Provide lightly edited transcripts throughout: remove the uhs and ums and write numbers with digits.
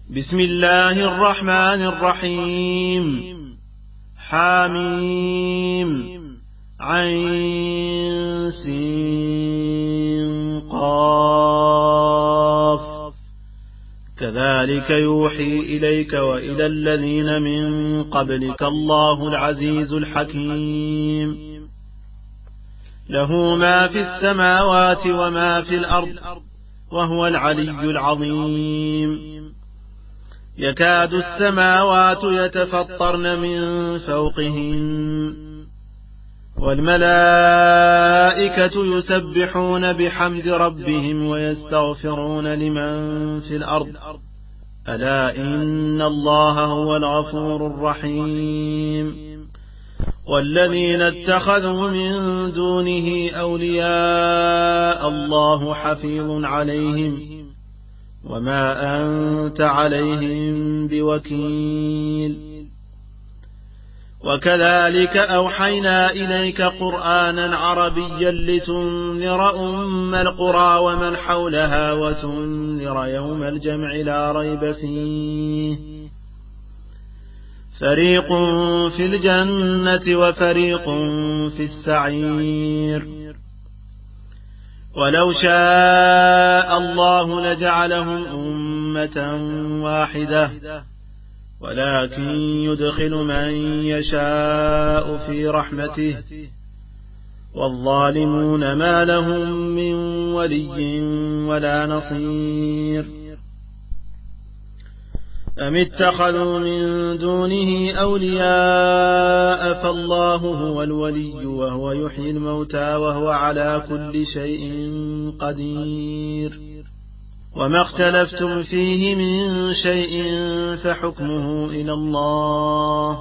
بسم الله الرحمن الرحيم. حاميم عين سين قاف كذلك يوحي إليك وإلى الذين من قبلك الله العزيز الحكيم. له ما في السماوات وما في الأرض وهو العلي العظيم. يكاد السماوات يتفطرن من فوقهن والملائكة يسبحون بحمد ربهم ويستغفرون لمن في الأرض ألا إن الله هو الغفور الرحيم. والذين اتخذوا من دونه أولياء الله حفيظ عليهم وما أنت عليهم بوكيل. وكذلك أوحينا إليك قرآنا عربيا لتنذر أم القرى ومن حولها وتنذر يوم الجمع لا ريب فيه فريق في الجنة وفريق في السعير. ولو شاء الله لجعلهم أمة واحدة ولكن يدخل من يشاء في رحمته والظالمون ما لهم من ولي ولا نصير. أم اتخذوا من دونه أولياء فالله هو الولي وهو يحيي الموتى وهو على كل شيء قدير. وما اختلفتم فيه من شيء فحكمه إلى الله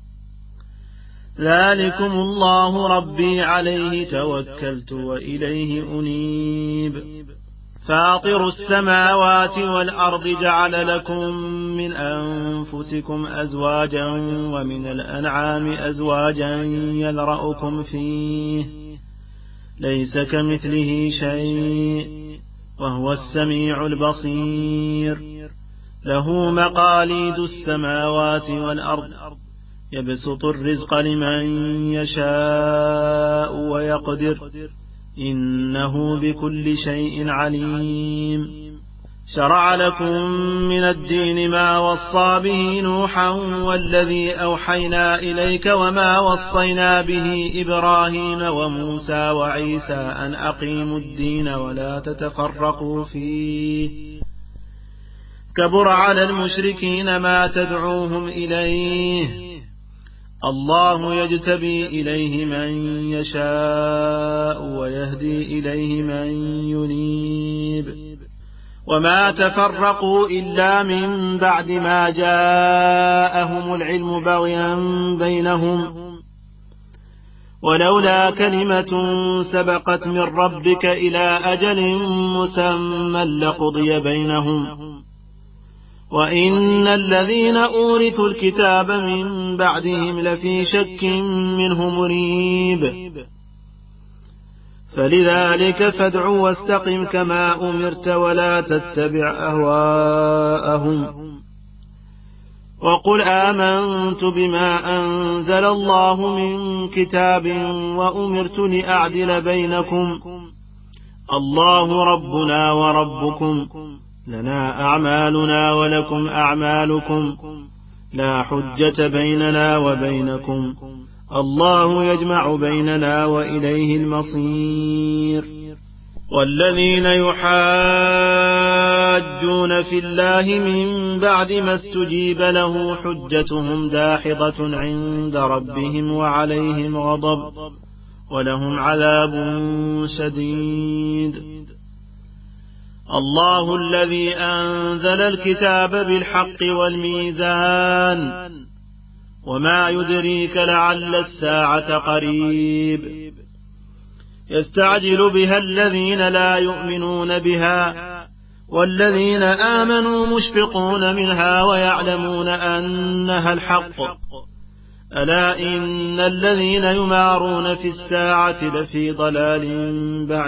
ذلكم الله ربي عليه توكلت وإليه أنيب. فاطر السماوات والأرض جعل لكم من أنفسكم أزواجا ومن الأنعام أزواجا يذرأكم فيه ليس كمثله شيء وهو السميع البصير. له مقاليد السماوات والأرض يبسط الرزق لمن يشاء ويقدر إنه بكل شيء عليم. شرع لكم من الدين ما وصى به نوحا والذي أوحينا إليك وما وصينا به إبراهيم وموسى وعيسى أن أقيموا الدين ولا تتفرقوا فيه كبر على المشركين ما تدعوهم إليه الله يجتبي إليه من يشاء ويهدي إليه من ينيب. وما تفرقوا إلا من بعد ما جاءهم العلم بغيا بينهم ولولا كلمة سبقت من ربك إلى أجل مسمى لقضي بينهم وإن الذين أورثوا الكتاب من بعدهم لفي شك منه مريب. فلذلك فادع واستقم كما أمرت ولا تتبع أهواءهم وقل آمنت بما أنزل الله من كتاب وأمرت لأعدل بينكم الله ربنا وربكم لنا أعمالنا ولكم أعمالكم لا حجة بيننا وبينكم الله يجمع بيننا وإليه المصير. والذين يحاجون في الله من بعد ما استجيب له حجتهم داحضة عند ربهم وعليهم غضب ولهم عذاب شديد. الله الذي أنزل الكتاب بالحق والميزان وما يدريك لعل الساعة قريب. يستعجل بها الذين لا يؤمنون بها والذين آمنوا مشفقون منها ويعلمون أنها الحق ألا إن الذين يمارون في الساعة لفي ضلال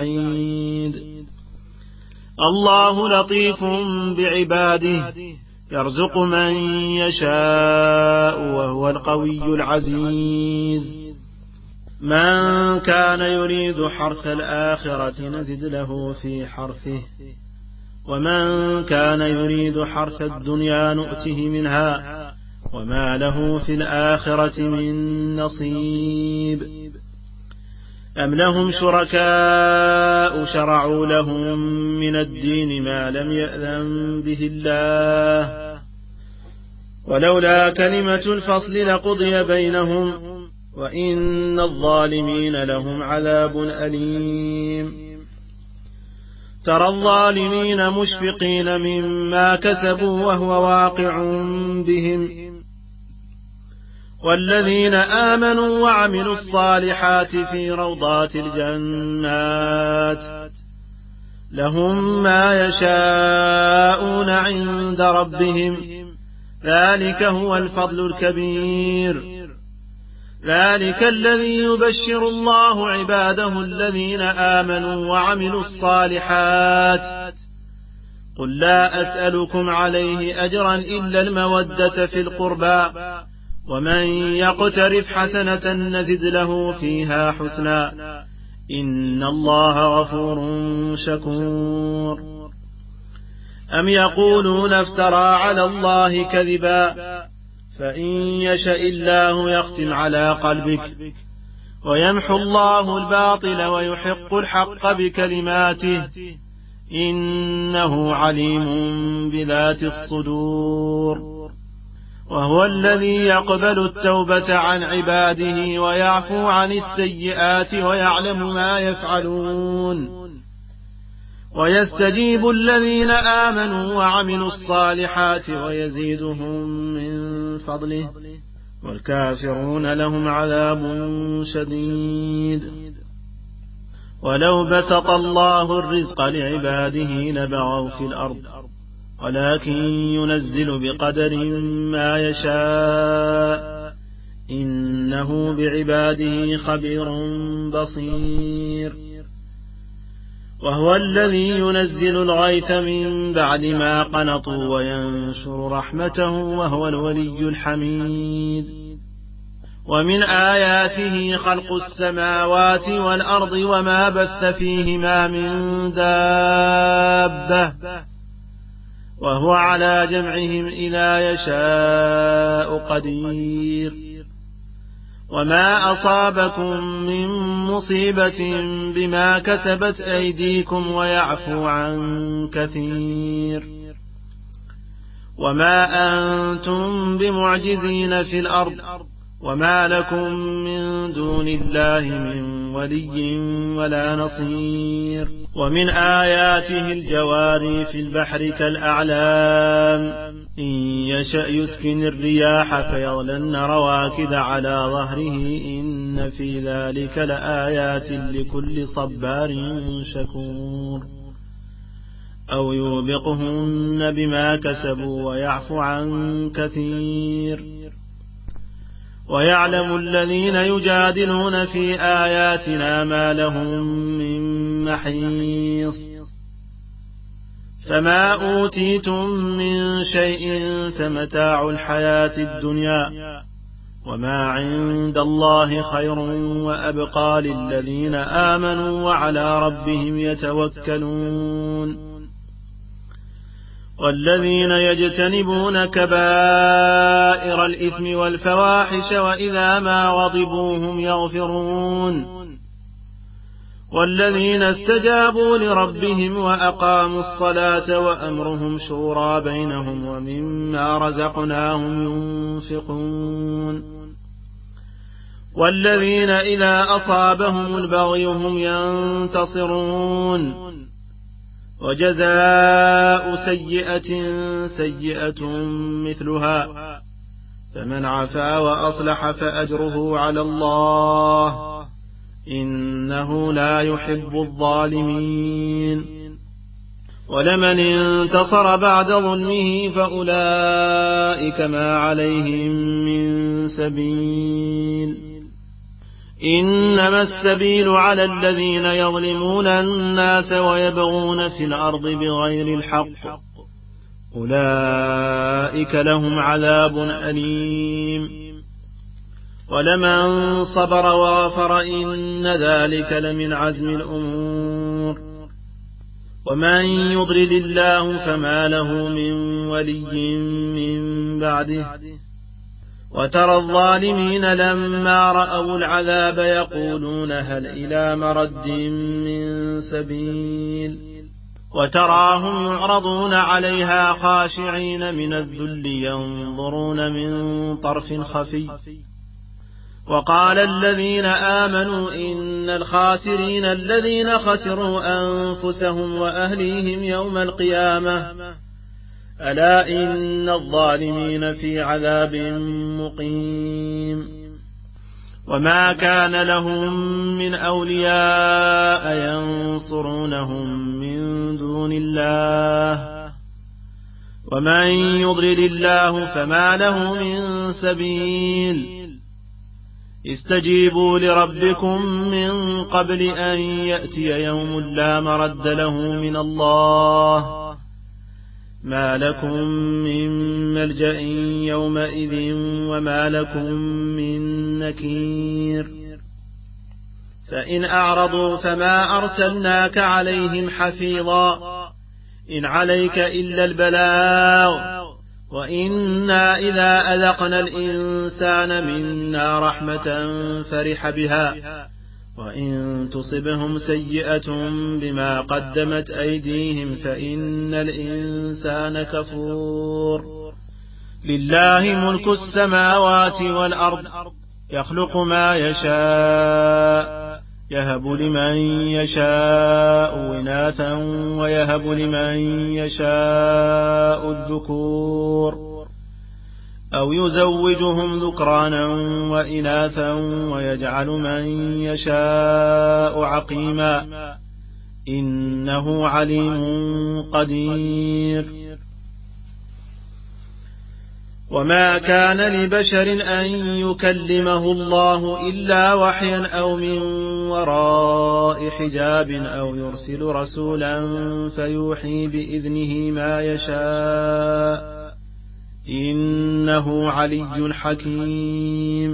بعيد. الله لطيف بعباده يرزق من يشاء وهو القوي العزيز من كان يريد حرث الآخرة نزد له في حرثه ومن كان يريد حرث الدنيا نؤته منها وما له في الآخرة من نصيب أم لهم شركاء شرعوا لهم من الدين ما لم يأذن به الله ولولا كلمة الفصل لقضي بينهم وإن الظالمين لهم عذاب أليم ترى الظالمين مشفقين مما كسبوا وهو واقع بهم والذين آمنوا وعملوا الصالحات في روضات الجنات لهم ما يشاءون عند ربهم ذلك هو الفضل الكبير ذلك الذي يبشر الله عباده الذين آمنوا وعملوا الصالحات قل لا أسألكم عليه أجرا إلا المودة في القربى ومن يقترف حسنة نزد له فيها حسنا إن الله غفور شكور أم يقولون افترى على الله كذبا فإن يشاء الله يختم على قلبك ويمحو الله الباطل ويحق الحق بكلماته إنه عليم بذات الصدور وهو الذي يقبل التوبة عن عباده ويعفو عن السيئات ويعلم ما يفعلون ويستجيب الذين آمنوا وعملوا الصالحات ويزيدهم من فضله والكافرون لهم عذاب شديد ولو بسط الله الرزق لعباده لبغوا في الأرض ولكن ينزل بقدر ما يشاء إنه بعباده خبير بصير وهو الذي ينزل الغيث من بعد ما قنطوا وينشر رحمته وهو الولي الحميد ومن آياته خلق السماوات والأرض وما بث فيهما من دابة وهو على جمعهم إذا يشاء قدير وما أصابكم من مصيبة بما كسبت أيديكم ويعفو عن كثير وما أنتم بمعجزين في الأرض وما لكم من دون الله من ولي ولا نصير ومن آياته الجواري في البحر كالأعلام إن يشأ يسكن الرياح فيظللن رواكد على ظهره إن في ذلك لآيات لكل صبار شكور أو يوبقهن بما كسبوا ويعفو عن كثير ويعلم الذين يجادلون في آياتنا ما لهم من محيص فما أوتيتم من شيء فمتاع الحياة الدنيا وما عند الله خير وأبقى للذين آمنوا وعلى ربهم يتوكلون والذين يجتنبون كبائر الإثم والفواحش وإذا ما غضبوا هم يغفرون والذين استجابوا لربهم وأقاموا الصلاة وأمرهم شورى بينهم ومما رزقناهم ينفقون والذين إذا أصابهم البغي هم ينتصرون وجزاء سيئة سيئة مثلها فمن عفا وأصلح فأجره على الله إنه لا يحب الظالمين ولمن انتصر بعد ظلمه فأولئك ما عليهم من سبيل إنما السبيل على الذين يظلمون الناس ويبغون في الأرض بغير الحق أولئك لهم عذاب أليم ولمن صبر وغفر إن ذلك لمن عزم الأمور ومن يضلل الله فما له من ولي من بعده وترى الظالمين لما رأوا العذاب يقولون هل إلى مرد من سبيل وتراهم يعرضون عليها خاشعين من الذل ينظرون من طرف خفي وقال الذين آمنوا إن الخاسرين الذين خسروا أنفسهم وأهليهم يوم القيامة ألا إن الظالمين في عذاب مقيم وما كان لهم من أولياء ينصرونهم من دون الله ومن يضلل الله فما له من سبيل استجيبوا لربكم من قبل أن يأتي يوم لا مرد له من الله ما لكم من ملجأ يومئذ وما لكم من نكير فإن أعرضوا فما أرسلناك عليهم حفيظا إن عليك إلا البلاغ وإنا إذا أذقنا الإنسان منا رحمة فرح بها وإن تصبهم سيئة بما قدمت أيديهم فإن الإنسان كفور لله ملك السماوات والأرض يخلق ما يشاء يهب لمن يشاء إناثا ويهب لمن يشاء الذكور أو يزوجهم ذكرانا وإناثا ويجعل من يشاء عقيما إنه عليم قدير وما كان لبشر أن يكلمه الله إلا وحيا أو من وراء حجاب أو يرسل رسولا فيوحي بإذنه ما يشاء إنه علي حكيم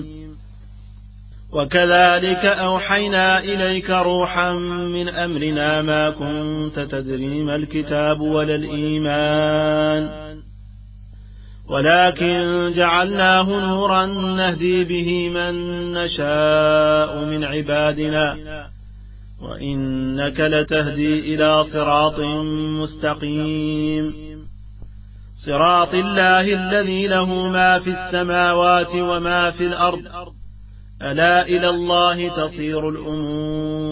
وكذلك أوحينا إليك روحا من أمرنا ما كنت تدري ما الكتاب ولا الإيمان ولكن جعلناه نورا نهدي به من نشاء من عبادنا وإنك لتهدي إلى صراط مستقيم صراط الله الذي له ما في السماوات وما في الأرض ألا إلى الله تصير الأمور